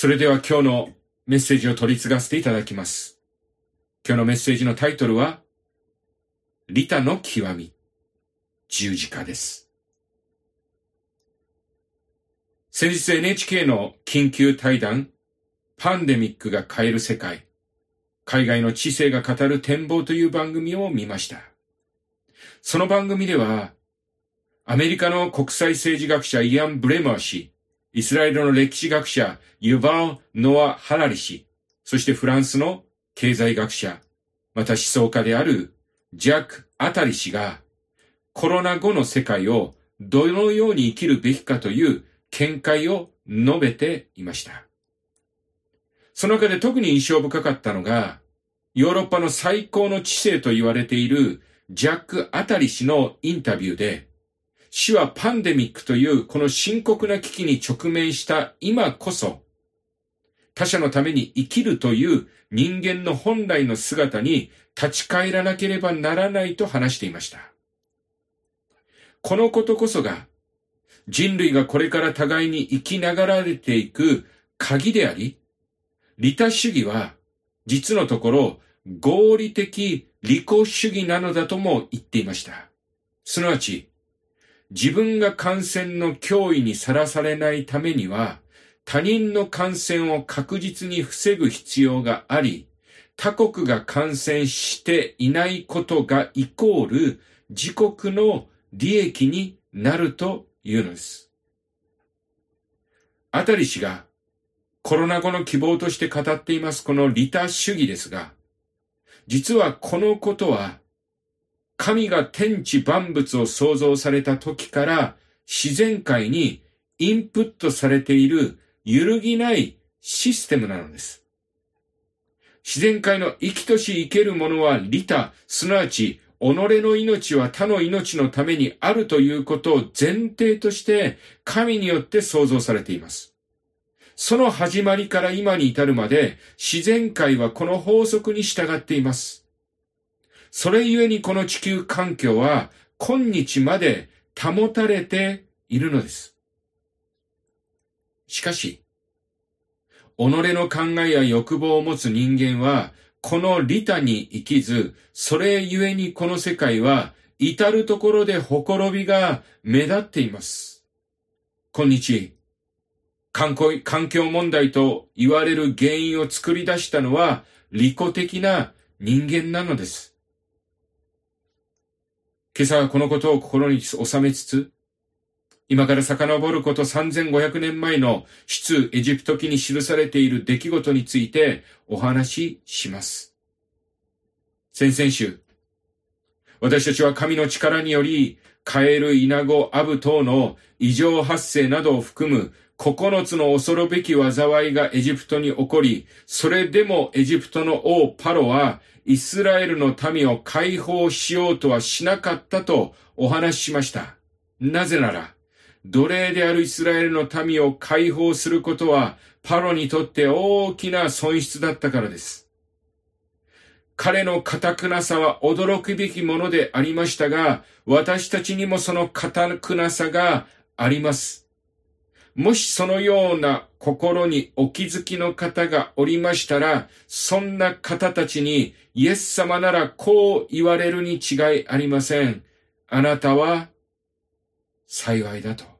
それでは今日のメッセージを取り継がせていただきます。今日のメッセージのタイトルは、利他の極み、十字架です。先日 NHK の緊急対談、パンデミックが変える世界、海外の知性が語る展望という番組を見ました。その番組では、アメリカの国際政治学者イアン・ブレマー氏、イスラエルの歴史学者ユバル・ノア・ハラリ氏、そしてフランスの経済学者、また思想家であるジャック・アタリ氏が、コロナ後の世界をどのように生きるべきかという見解を述べていました。その中で特に印象深かったのが、ヨーロッパの最高の知性と言われているジャック・アタリ氏のインタビューで、死はパンデミックというこの深刻な危機に直面した今こそ、他者のために生きるという人間の本来の姿に立ち返らなければならないと話していました。このことこそが、人類がこれから互いに生きながられていく鍵であり、利他主義は実のところ合理的利己主義なのだとも言っていました。すなわち、自分が感染の脅威にさらされないためには、他人の感染を確実に防ぐ必要があり、他国が感染していないことがイコール自国の利益になるというのです。アタリ氏がコロナ後の希望として語っていますこの利他主義ですが、実はこのことは神が天地万物を創造された時から自然界にインプットされている揺るぎないシステムなのです。自然界の生きとし生けるものは利他、すなわち己の命は他の命のためにあるということを前提として神によって創造されています。その始まりから今に至るまで自然界はこの法則に従っています。それゆえにこの地球環境は今日まで保たれているのです。しかし、己の考えや欲望を持つ人間はこの利他に生きず、それゆえにこの世界は至るところでほころびが目立っています。今日、環境問題と言われる原因を作り出したのは利己的な人間なのです。今朝はこのことを心に収めつつ、今から遡ること3500年前の出エジプト記に記されている出来事についてお話しします。先々週、私たちは神の力により、カエル、イナゴ、アブ等の異常発生などを含む9つの恐るべき災いがエジプトに起こり、それでもエジプトの王パロはイスラエルの民を解放しようとはしなかったとお話ししました。なぜなら、奴隷であるイスラエルの民を解放することはパロにとって大きな損失だったからです。彼の堅くなさは驚くべきものでありましたが、私たちにもその堅くなさがあります。もしそのような心にお気づきの方がおりましたら、そんな方たちにイエス様ならこう言われるに違いありません。あなたは幸いだと。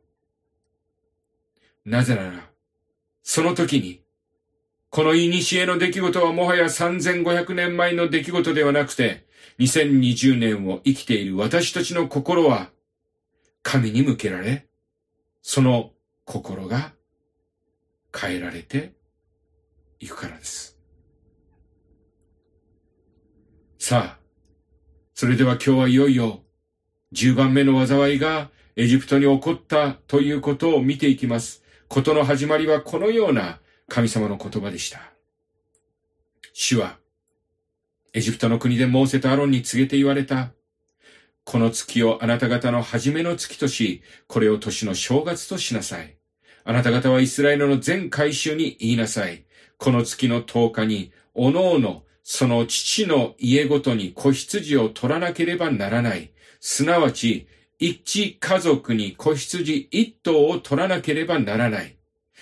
なぜなら、その時に、この古の出来事はもはや3500年前の出来事ではなくて、2020年を生きている私たちの心は、神に向けられ、その心が変えられていくからです。さあ、それでは今日はいよいよ10番目の災いがエジプトに起こったということを見ていきます。ことの始まりはこのような神様の言葉でした。主はエジプトの国でモーセとアロンに告げて言われた。この月をあなた方の初めの月とし、これを年の正月としなさい。あなた方はイスラエルの全会衆に言いなさい。この月の10日に、おのおのその父の家ごとに子羊を取らなければならない。すなわち、一家族に子羊一頭を取らなければならない。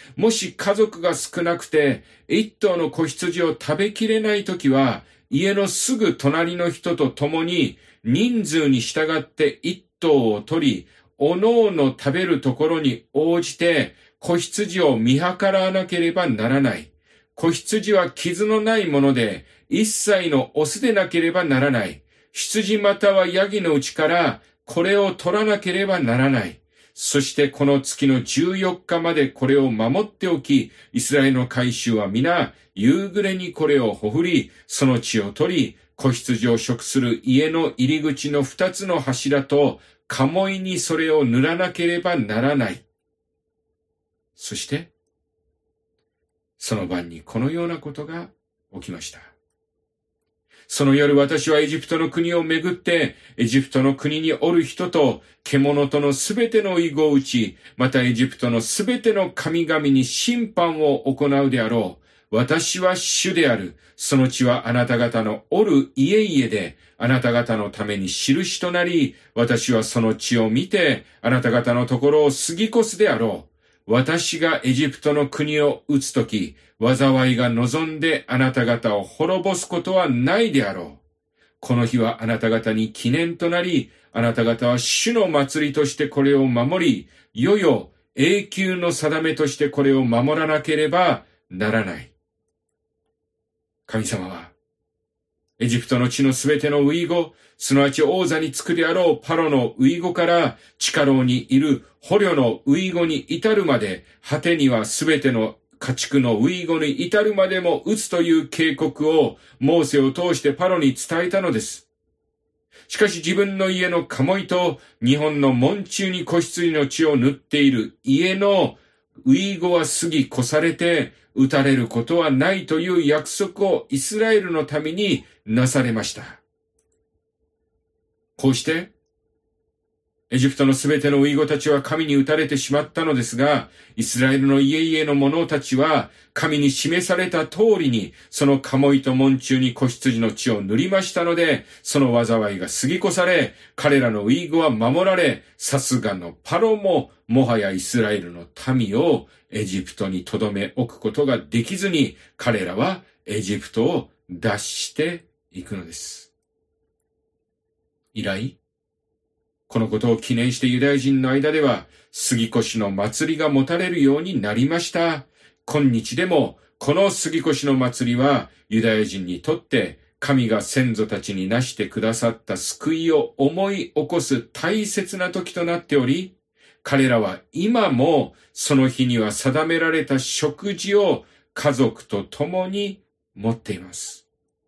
もし家族が少なくて一頭の子羊を食べきれないときは、家のすぐ隣の人と共に人数に従って一頭を取り、おのおの食べるところに応じて子羊を見計らわなければならない。子羊は傷のないもので、一切のオスでなければならない。羊またはヤギのうちからこれを取らなければならない。そしてこの月の14日までこれを守っておき、イスラエルの会衆は皆、夕暮れにこれをほふり、その血を取り、子羊を食する家の入り口の2つの柱と、鴨居にそれを塗らなければならない。そして、その晩にこのようなことが起きました。その夜私はエジプトの国をめぐって、エジプトの国におる人と獣とのすべての遺語を打ち、またエジプトのすべての神々に審判を行うであろう。私は主である。その地はあなた方のおる家々で、あなた方のために印となり、私はその地を見て、あなた方のところを過ぎ越すであろう。私がエジプトの国を打つとき、災いが望んであなた方を滅ぼすことはないであろう。この日はあなた方に記念となり、あなた方は主の祭りとしてこれを守り、いよいよ永久の定めとしてこれを守らなければならない。神様は、エジプトの地のすべてのウイゴ、すなわち王座につくであろうパロのウイゴから地下牢にいる捕虜のウイゴに至るまで、果てにはすべての家畜のウイゴに至るまでも撃つという警告をモーセを通してパロに伝えたのです。しかし自分の家の鴨居と日本の門中に子羊の血を塗っている家のウイゴは過ぎ越されて撃たれることはないという約束をイスラエルのためになされました。こうして、エジプトのすべてのウイゴたちは神に撃たれてしまったのですが、イスラエルの家々の者たちは神に示された通りに、その鴨居と門中に子羊の血を塗りましたので、その災いが過ぎ越され、彼らのウイゴは守られ、さすがのパロも、もはやイスラエルの民をエジプトに留め置くことができずに、彼らはエジプトを脱していくのです。以来、このことを記念してユダヤ人の間では、杉越の祭りが持たれるようになりました。今日でも、この杉越の祭りは、ユダヤ人にとって、神が先祖たちになしてくださった救いを思い起こす大切な時となっており、彼らは今もその日には定められた食事を家族と共に持っています。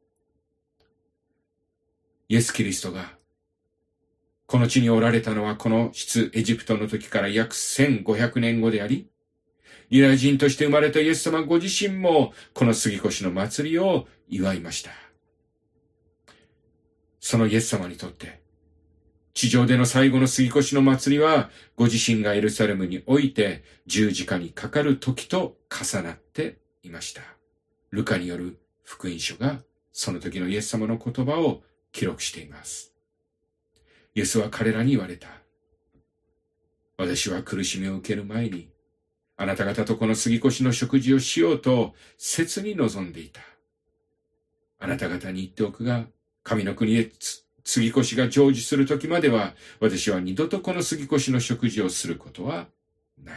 イエス・キリストがこの地におられたのはこの出エジプトの時から約1500年後であり、ユダヤ人として生まれたイエス様ご自身もこの杉越の祭りを祝いました。そのイエス様にとって、地上での最後の杉越の祭りは、ご自身がエルサレムにおいて十字架にかかる時と重なっていました。ルカによる福音書がその時のイエス様の言葉を記録しています。イエスは彼らに言われた。私は苦しみを受ける前に、あなた方とこの杉越の食事をしようと切に望んでいた。あなた方に言っておくが、神の国へ杉越が成就する時までは、私は二度とこの杉越の食事をすることはない。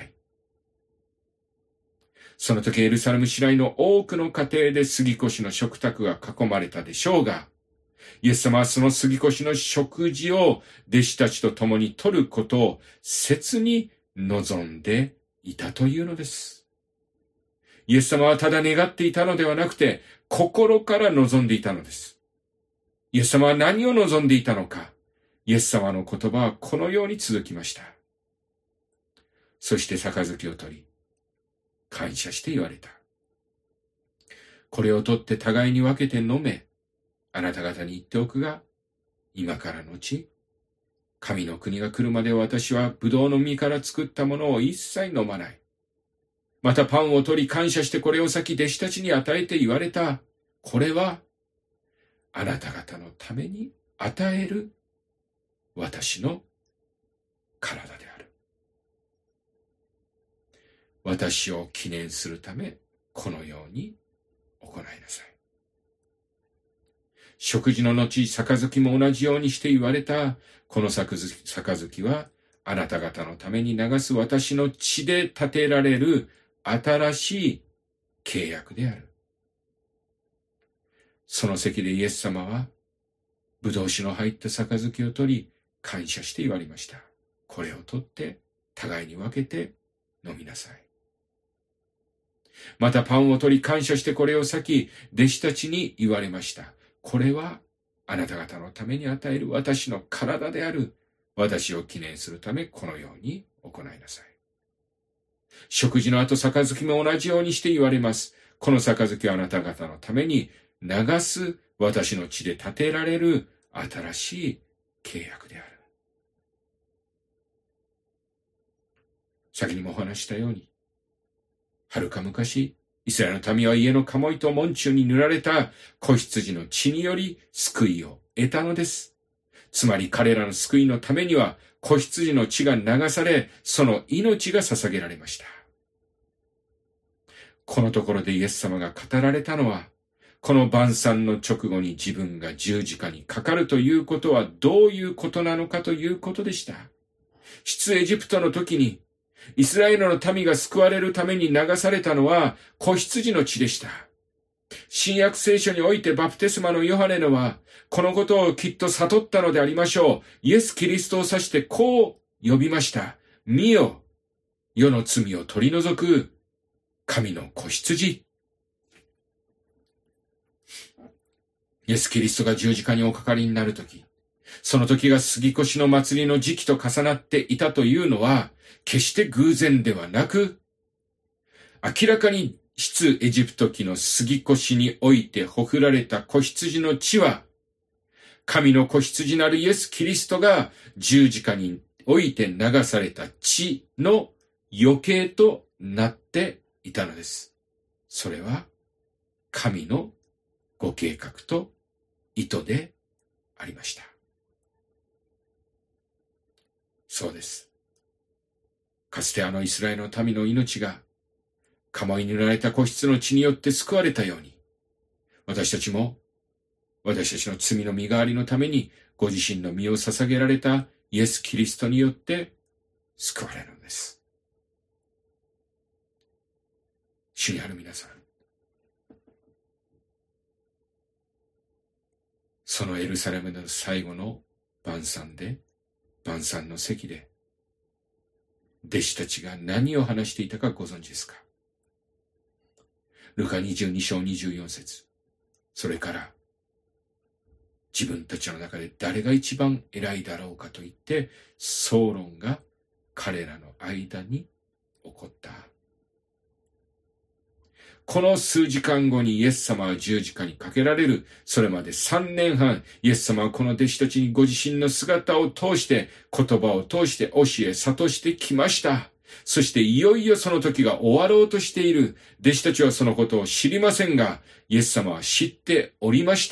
その時エルサレム市内の多くの家庭で杉越の食卓が囲まれたでしょうが、イエス様はその杉越の食事を弟子たちと共に取ることを切に望んでいたというのです。イエス様はただ願っていたのではなくて、心から望んでいたのです。イエス様は何を望んでいたのか。イエス様の言葉はこのように続きました。そして杯を取り、感謝して言われた。これを取って互いに分けて飲め。あなた方に言っておくが、今からのち、神の国が来るまで私はブドウの実から作ったものを一切飲まない。またパンを取り感謝してこれを先弟子たちに与えて言われた。これは、あなた方のために与える私の体である。 私を記念するため、このように行いなさい。食事の後、杯も同じようにして言われた。この杯は、あなた方のために流す私の血で立てられる新しい契約である。その席でイエス様は、ブドウ酒の入った杯を取り、感謝して言われました。これを取って、互いに分けて飲みなさい。またパンを取り感謝してこれを裂き、弟子たちに言われました。これはあなた方のために与える私の体である。私を記念するためこのように行いなさい。食事の後、杯も同じようにして言われます。この杯はあなた方のために流す私の血で立てられる新しい契約である。先にもお話したように、遥か昔、イスラエルの民は家の鴨居と門中に塗られた子羊の血により救いを得たのです。つまり彼らの救いのためには子羊の血が流され、その命が捧げられました。このところでイエス様が語られたのは、この晩餐の直後に自分が十字架にかかるということはどういうことなのかということでした。出エジプトの時に、イスラエルの民が救われるために流されたのは子羊の血でした。新約聖書においてバプテスマのヨハネのは、このことをきっと悟ったのでありましょう。イエス・キリストを指してこう呼びました。見よ、世の罪を取り除く神の子羊。イエス・キリストが十字架におかかりになるとき、その時が杉越の祭りの時期と重なっていたというのは、決して偶然ではなく、明らかに出エジプト記の杉越においてほふられた子羊の血は、神の子羊なるイエス・キリストが十字架において流された血の余計となっていたのです。それは神のご計画と意図でありました。そうです。かつてあのイスラエルの民の命が鴨居に塗られた子羊の血によって救われたように、私たちも私たちの罪の身代わりのためにご自身の身を捧げられたイエス・キリストによって救われるのです。主にある皆さん、そのエルサレムの最後の晩餐の席で、弟子たちが何を話していたかご存知ですか？ルカ22章24節。それから、自分たちの中で誰が一番偉いだろうかと言って、争論が彼らの間に起こった。この数時間後にイエス様は十字架にかけられる。それまで3年半、イエス様はこの弟子たちにご自身の姿を通して、言葉を通して教え、諭してきました。そしていよいよその時が終わろうとしている。弟子たちはそのことを知りませんが、イエス様は知っておりました。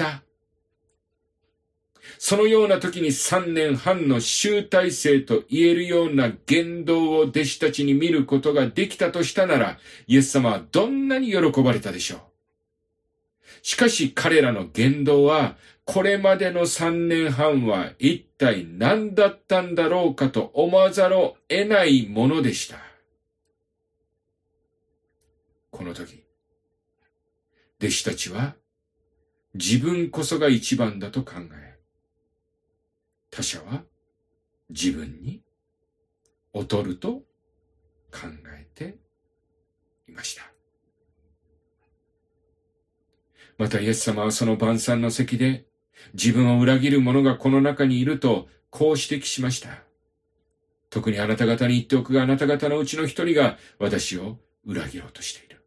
そのような時に3年半の集大成と言えるような言動を弟子たちに見ることができたとしたなら、イエス様はどんなに喜ばれたでしょう。しかし彼らの言動は、これまでの3年半は一体何だったんだろうかと思わざるを得ないものでした。この時、弟子たちは自分こそが一番だと考え、他者は自分に劣ると考えていました。またイエス様はその晩餐の席で、自分を裏切る者がこの中にいるとこう指摘しました。特にあなた方に言っておくが、あなた方のうちの一人が私を裏切ろうとしている。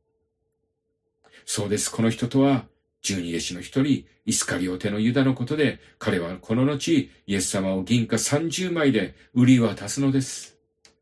そうです。この人とは十二弟子の一人、イスカリオテのユダのことで、彼はこの後、イエス様を銀貨30枚で売り渡すのです。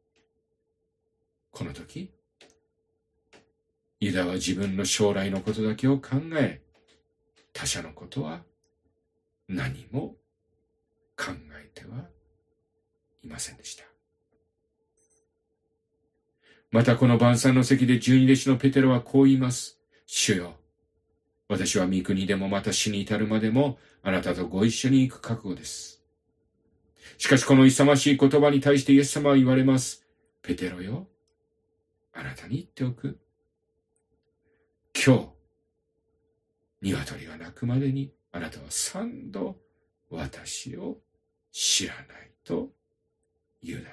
この時、ユダは自分の将来のことだけを考え、他者のことは何も考えてはいませんでした。 またこの晩餐の席で十二弟子のペテロはこう言います。主よ、私は御国でもまた死に至るまでもあなたとご一緒に行く覚悟です。しかしこの勇ましい言葉に対してイエス様は言われます。ペテロよ、あなたに言っておく。今日、鶏が鳴くまでにあなたは3度私を知らないと言うだろう。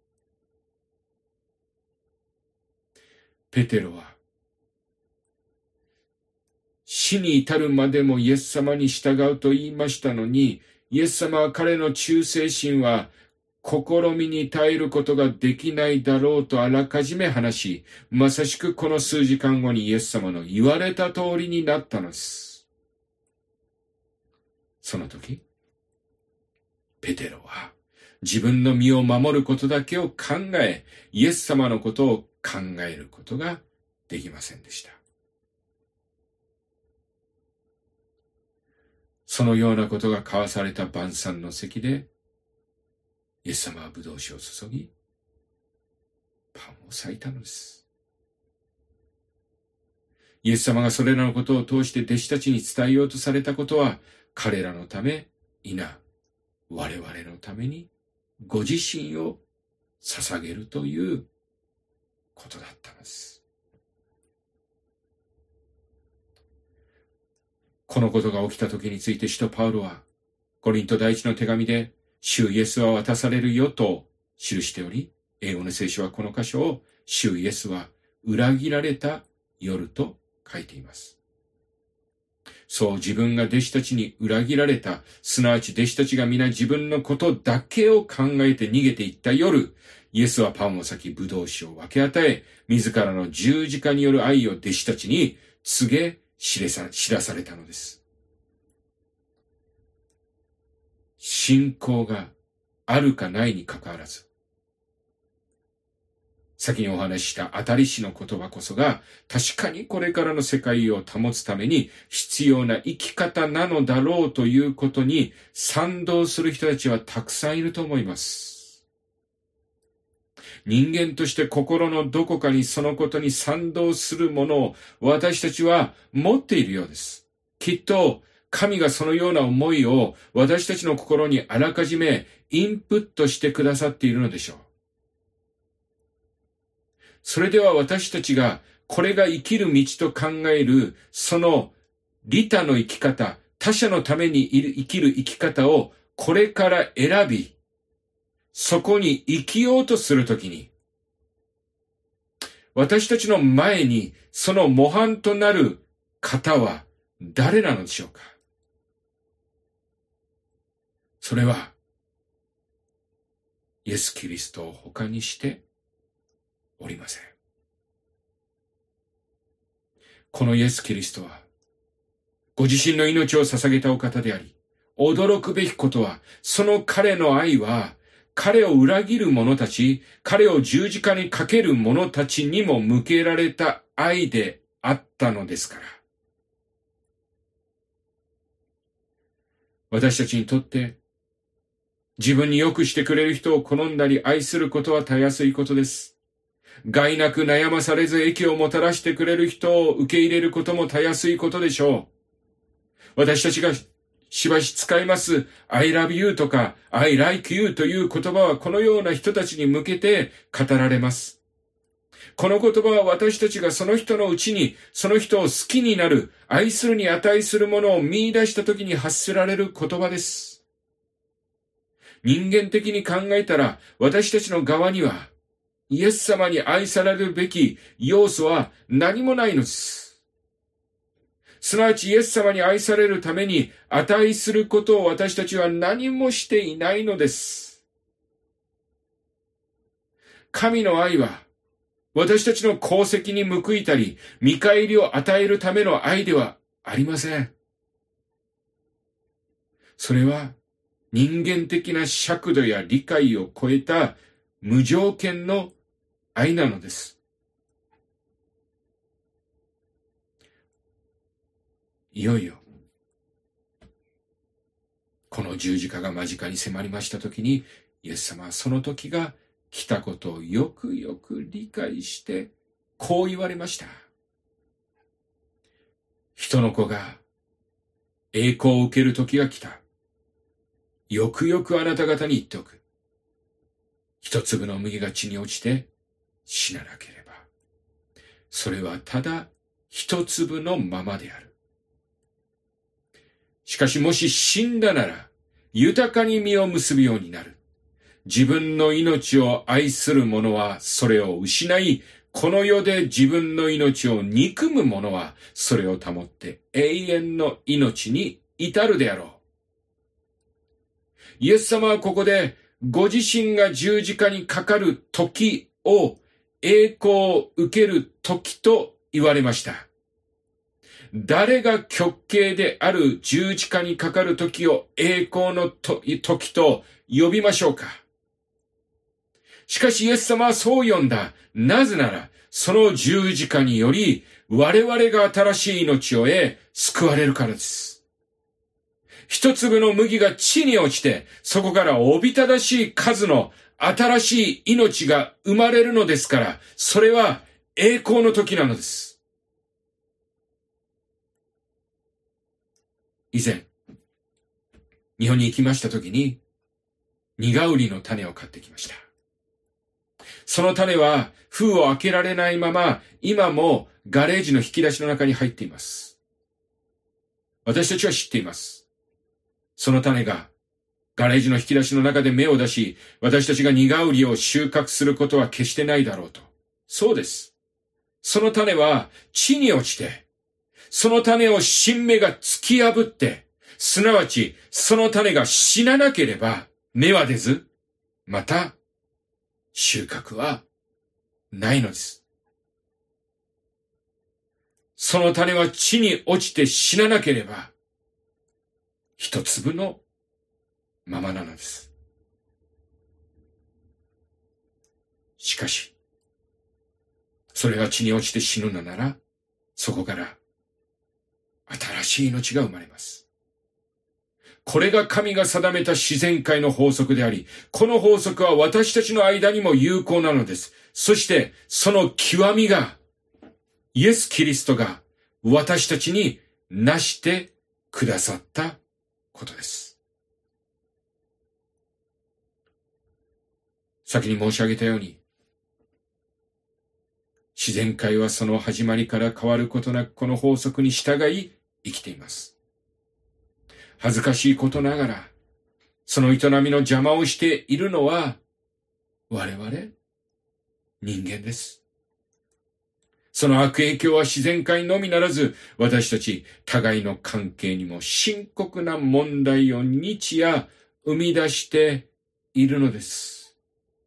ペテロは死に至るまでもイエス様に従うと言いましたのに、イエス様は彼の忠誠心は試みに耐えることができないだろうとあらかじめ話し、まさしくこの数時間後にイエス様の言われた通りになったのです。その時、ペテロは自分の身を守ることだけを考え、イエス様のことを考えることができませんでした。そのようなことが交わされた晩餐の席で、イエス様はブドウ酒を注ぎ、パンを裂いたのです。イエス様がそれらのことを通して弟子たちに伝えようとされたことは、彼らのため、否、我々のためにご自身を捧げるということだったのです。このことが起きた時について使徒パウロは、コリント第一の手紙で、主イエスは渡されるよと記しており、英語の聖書はこの箇所を、主イエスは裏切られた夜と書いています。そう、自分が弟子たちに裏切られた、すなわち弟子たちが皆自分のことだけを考えて逃げていった夜、イエスはパンを裂き、ブドウ酒を分け与え、自らの十字架による愛を弟子たちに告げ知らされたのです。信仰があるかないにかかわらず、先にお話しした当たり師の言葉こそが確かにこれからの世界を保つために必要な生き方なのだろうということに賛同する人たちはたくさんいると思います。人間として心のどこかにそのことに賛同するものを私たちは持っているようです。きっと神がそのような思いを私たちの心にあらかじめインプットしてくださっているのでしょう。それでは私たちがこれが生きる道と考えるその利他の生き方、他者のために生きる生き方をこれから選び、そこに生きようとするときに、私たちの前にその模範となる方は誰なのでしょうか。それは、イエス・キリストを他にしておりません。このイエス・キリストは、ご自身の命を捧げたお方であり、驚くべきことは、その彼の愛は、彼を裏切る者たち、彼を十字架にかける者たちにも向けられた愛であったのですから。私たちにとって、自分に良くしてくれる人を好んだり愛することはたやすいことです。害なく悩まされず益をもたらしてくれる人を受け入れることもたやすいことでしょう。私たちがしばし使います I love you とか I like you という言葉はこのような人たちに向けて語られます。この言葉は私たちがその人のうちにその人を好きになる、愛するに値するものを見出したときに発せられる言葉です。人間的に考えたら私たちの側にはイエス様に愛されるべき要素は何もないのです。すなわちイエス様に愛されるために値することを私たちは何もしていないのです。神の愛は私たちの功績に報いたり見返りを与えるための愛ではありません。それは人間的な尺度や理解を超えた無条件の愛なのです。いよいよ、この十字架が間近に迫りましたときに、イエス様はその時が来たことをよくよく理解して、こう言われました。人の子が栄光を受ける時が来た。よくよくあなた方に言っておく。一粒の麦が地に落ちて死ななければ、それはただ一粒のままである。しかしもし死んだなら、豊かに実を結ぶようになる。自分の命を愛する者はそれを失い、この世で自分の命を憎む者はそれを保って永遠の命に至るであろう。イエス様はここでご自身が十字架にかかる時を栄光を受ける時と言われました。誰が極刑である十字架にかかる時を栄光の時と呼びましょうか。しかしイエス様はそう呼んだ。なぜなら、その十字架により、我々が新しい命を得、救われるからです。一粒の麦が地に落ちて、そこからおびただしい数の新しい命が生まれるのですから、それは栄光の時なのです。以前、日本に行きました時に、苦瓜の種を買ってきました。その種は封を開けられないまま、今もガレージの引き出しの中に入っています。私たちは知っています。その種がガレージの引き出しの中で芽を出し、私たちが苦瓜を収穫することは決してないだろうと。そうです。その種は地に落ちて、その種を新芽が突き破って、すなわちその種が死ななければ芽は出ず、また収穫はないのです。その種は地に落ちて死ななければ、一粒のままなのです。しかし、それが地に落ちて死ぬのなら、そこから新しい命が生まれます。これが神が定めた自然界の法則であり、この法則は私たちの間にも有効なのです。そして、その極みが、イエス・キリストが私たちに成してくださったことです。先に申し上げたように、自然界はその始まりから変わることなくこの法則に従い生きています。恥ずかしいことながら、その営みの邪魔をしているのは、我々、人間です。その悪影響は自然界のみならず、私たち互いの関係にも深刻な問題を日夜生み出しているのです。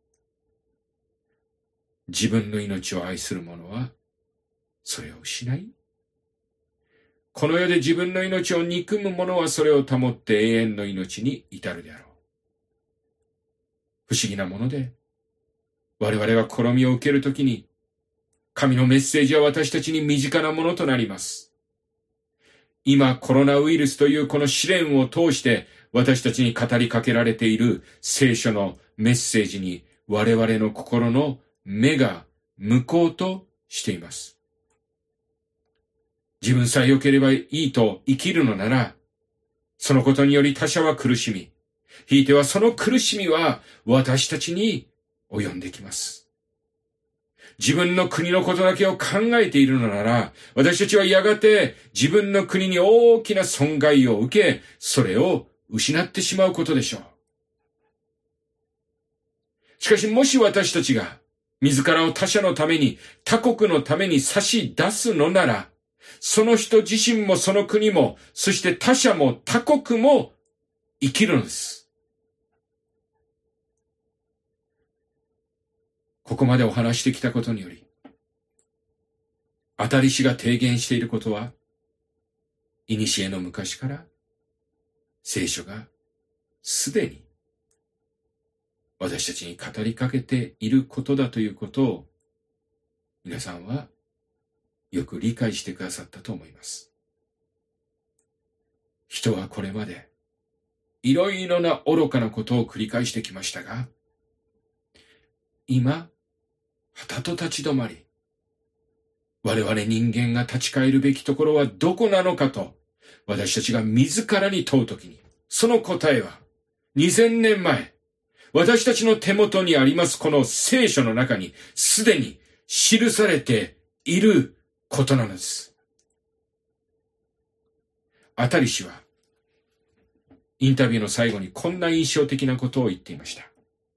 自分の命を愛する者は、それを失い、この世で自分の命を憎む者はそれを保って永遠の命に至るであろう。不思議なもので、我々が試みを受けるときに、神のメッセージは私たちに身近なものとなります。今、コロナウイルスというこの試練を通して、私たちに語りかけられている聖書のメッセージに、我々の心の目が向こうとしています。自分さえ良ければいいと生きるのなら、そのことにより他者は苦しみ、ひいてはその苦しみは私たちに及んできます。自分の国のことだけを考えているのなら、私たちはやがて自分の国に大きな損害を受け、それを失ってしまうことでしょう。しかしもし私たちが自らを他者のために、他国のために差し出すのなら、その人自身もその国も、そして他者も他国も生きるのです。ここまでお話してきたことにより、当たり師が提言していることは、古の昔から聖書がすでに私たちに語りかけていることだということを皆さんはよく理解してくださったと思います。人はこれまでいろいろな愚かなことを繰り返してきましたが、 今、はたと立ち止まり、我々人間が立ち返るべきところはどこなのかと、私たちが自らに問うときに、その答えは、2000年前、私たちの手元にありますこの聖書の中に、すでに記されていることなのです。アタリ氏は、インタビューの最後にこんな印象的なことを言っていました。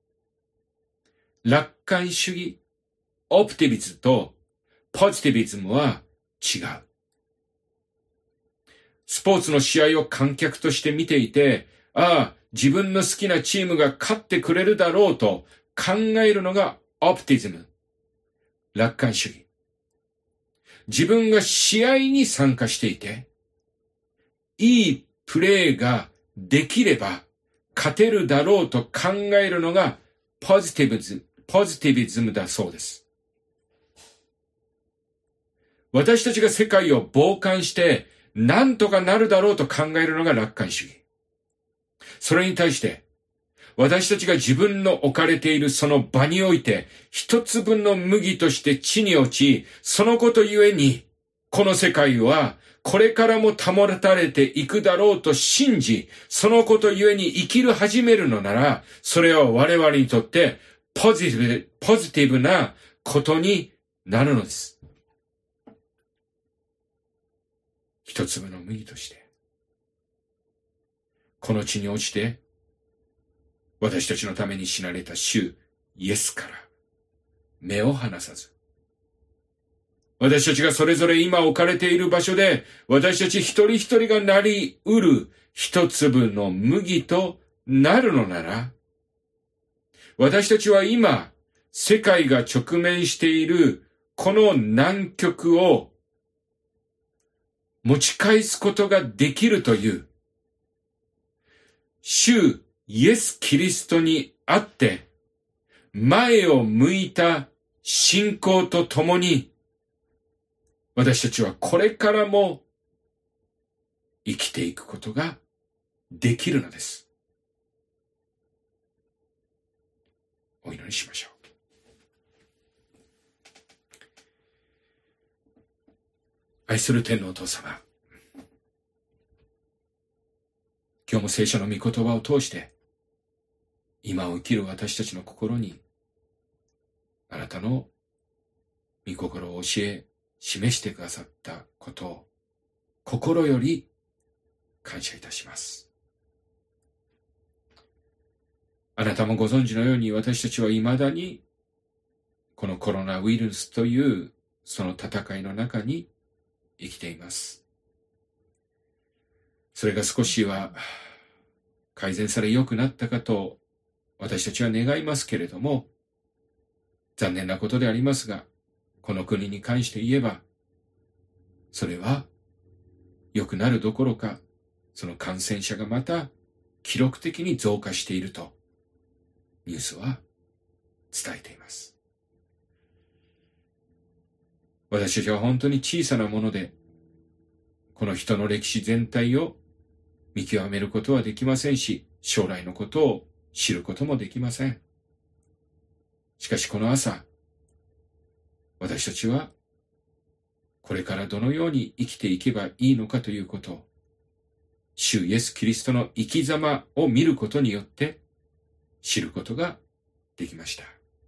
楽観主義、オプティビズムとポジティビズムは違う。スポーツの試合を観客として見ていて、自分の好きなチームが勝ってくれるだろうと考えるのがオプティズム、楽観主義。自分が試合に参加していて、いいプレーができれば勝てるだろうと考えるのがポジティビズムだそうです。私たちが世界を傍観して何とかなるだろうと考えるのが楽観主義。それに対して、私たちが自分の置かれているその場において、一粒の麦として地に落ち、そのことゆえに、この世界はこれからも保たれていくだろうと信じ、そのことゆえに生きる始めるのなら、それは我々にとってポジティブなことになるのです。一粒の麦として、この地に落ちて、私たちのために死なれた主イエスから目を離さず、私たちがそれぞれ今置かれている場所で、私たち一人一人がなり得る一粒の麦となるのなら、私たちは今、世界が直面しているこの難局を持ち返すことができるという、主イエス・キリストにあって、前を向いた信仰とともに、私たちはこれからも生きていくことができるのです。お祈りしましょう。愛する天のお父様、今日も聖書の御言葉を通して、今を生きる私たちの心に、あなたの御心を教え、示してくださったことを、心より感謝いたします。あなたもご存知のように、私たちは未だに、このコロナウイルスというその戦いの中に生きています。それが少しは改善され良くなったかと私たちは願いますけれども、残念なことでありますが、この国に関して言えば、それは良くなるどころか、その感染者がまた記録的に増加しているとニュースは伝えています。私たちは本当に小さなもので、この人の歴史全体を見極めることはできませんし、将来のことを知ることもできません。しかしこの朝、私たちはこれからどのように生きていけばいいのかということを、主イエス・キリストの生き様を見ることによって知ることができました。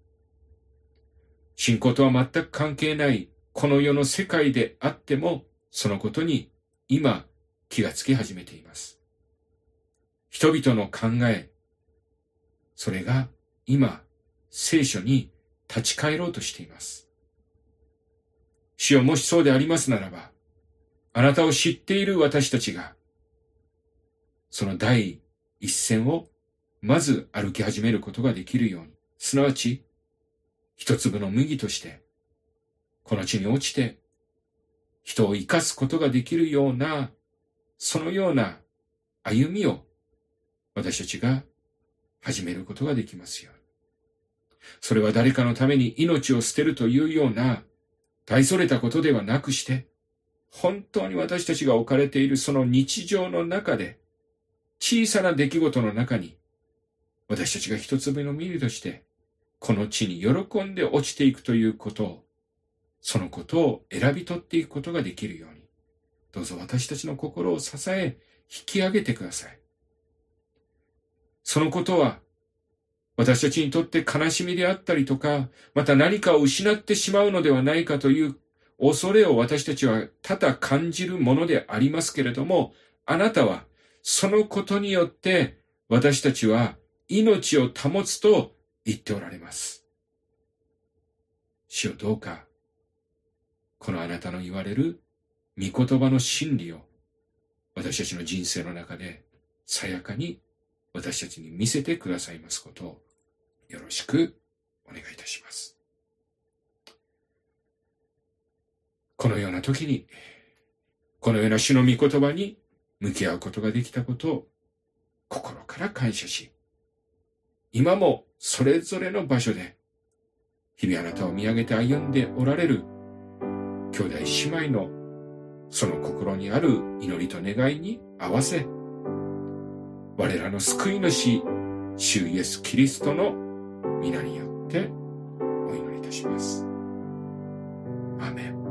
信仰とは全く関係ないこの世の世界であっても、そのことに今気がつき始めています。人々の考え、それが今聖書に立ち返ろうとしています。主よ、もしそうでありますならば、あなたを知っている私たちが、その第一線をまず歩き始めることができるように、すなわち一粒の麦としてこの地に落ちて人を生かすことができるような、そのような歩みを私たちが始めることができますように。それは誰かのために命を捨てるというような大それたことではなくして、本当に私たちが置かれているその日常の中で、小さな出来事の中に、私たちが一粒の麦として、 この地に喜んで落ちていくということを、そのことを選び取っていくことができるように、どうぞ私たちの心を支え、引き上げてください。そのことは、私たちにとって悲しみであったりとか、また何かを失ってしまうのではないかという恐れを私たちは多々感じるものでありますけれども、あなたはそのことによって私たちは命を保つと言っておられます。主よ、どうか、このあなたの言われる御言葉の真理を私たちの人生の中でさやかに私たちに見せてくださいますことをよろしくお願いいたします。このような時に、このような主の御言葉に向き合うことができたことを心から感謝し、今もそれぞれの場所で日々あなたを見上げて歩んでおられる兄弟姉妹のその心にある祈りと願いに合わせ、我らの救い主、主イエス・キリストの皆によってお祈りいたします。アーメン。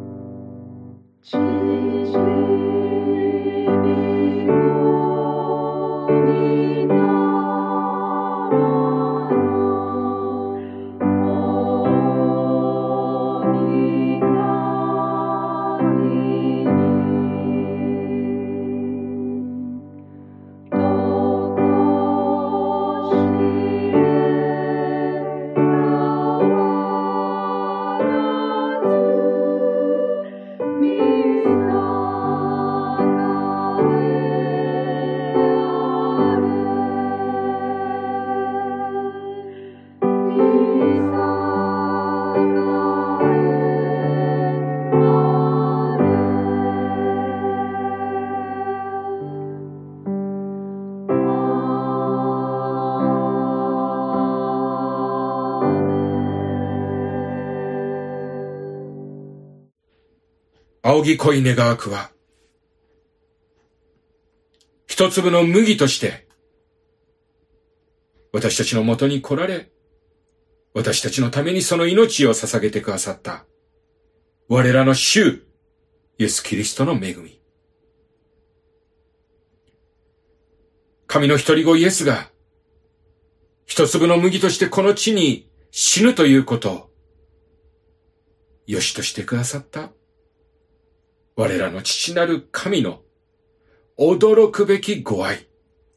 仰ぎ恋願わくは、一粒の麦として、私たちのもとに来られ、私たちのためにその命を捧げてくださった、我らの主、イエス・キリストの恵み。神の一人子イエスが、一粒の麦としてこの地に死ぬということを、よしとしてくださった、我らの父なる神の驚くべきご愛。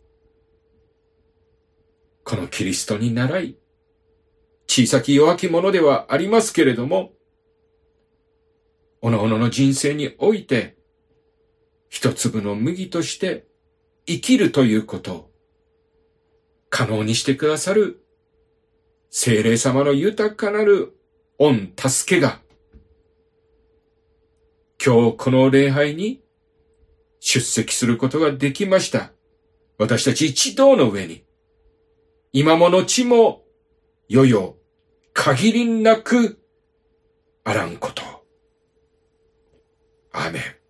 このキリストに倣い、小さき弱き者ではありますけれども、おのおのの人生において、一粒の麦として生きるということを可能にしてくださる聖霊様の豊かなる御助けが、今日この礼拝に出席することができました。私たち一同の上に、今も後も、よよ、限りなく、あらんこと。アーメン。